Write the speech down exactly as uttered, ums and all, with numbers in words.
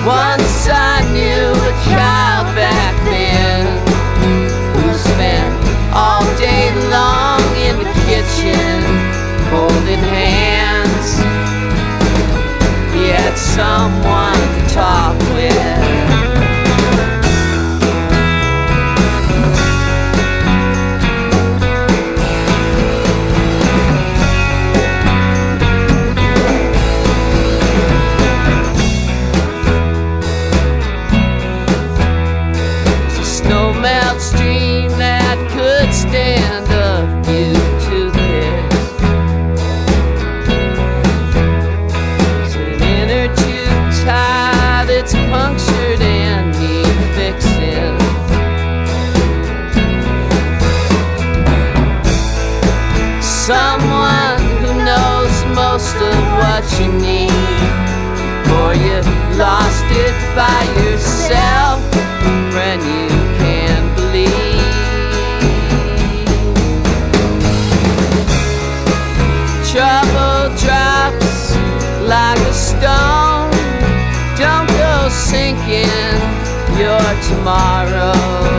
Once I knew a child back then who spent all day long in the kitchen holding hands. He had someone to talk with. Stream that could stand a view to this. It's an inner tube tie that's punctured and need fixing. Someone who knows most of what you need, or you lost it by yourself, friend you can believe. Trouble drops like a stone. Don't go sinking your tomorrow.